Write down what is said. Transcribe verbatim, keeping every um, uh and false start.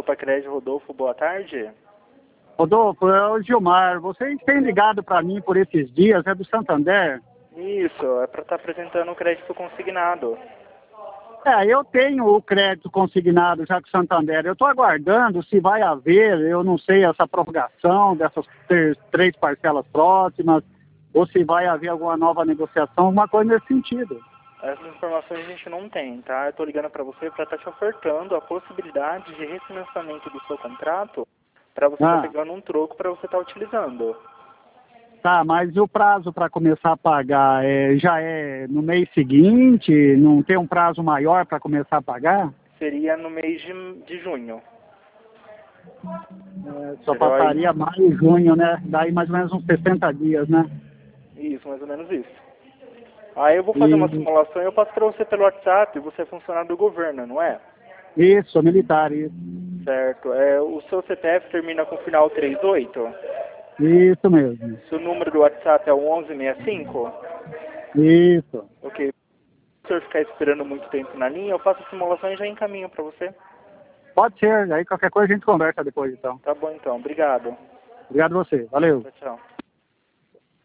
Copa Crédito, Rodolfo, boa tarde. Rodolfo, é o Gilmar. Vocês têm ligado para mim por esses dias, é do Santander? Isso, é para estar apresentando o crédito consignado. É, eu tenho o crédito consignado já com o Santander. Eu estou aguardando se vai haver, eu não sei, essa prorrogação dessas ter- três parcelas próximas, ou se vai haver alguma nova negociação, alguma coisa nesse sentido. Essas informações a gente não tem, tá? Eu tô ligando para você para estar te ofertando a possibilidade de refinanciamento do seu contrato para você estar Ah. pegando um troco para você estar utilizando. Tá, mas e o prazo para começar a pagar? É, já é no mês seguinte? Não tem um prazo maior para começar a pagar? Seria no mês de, de junho. É, só Entendeu? Aí- passaria maio, junho, né? Daí mais ou menos uns sessenta dias, né? Isso, mais ou menos isso. Aí eu vou fazer uma E- simulação e eu passo para você pelo WhatsApp, você é funcionário do governo, não é? Isso, militar, isso. Certo. É, o seu C P F termina com o final trinta e oito? Isso mesmo. Seu número do WhatsApp é o onze sessenta e cinco? Isso. Ok. Se o senhor ficar esperando muito tempo na linha, eu faço a simulação e já encaminho para você. Pode ser, aí qualquer coisa a gente conversa depois então. Tá bom então, obrigado. Obrigado a você, valeu. Tchau, tchau.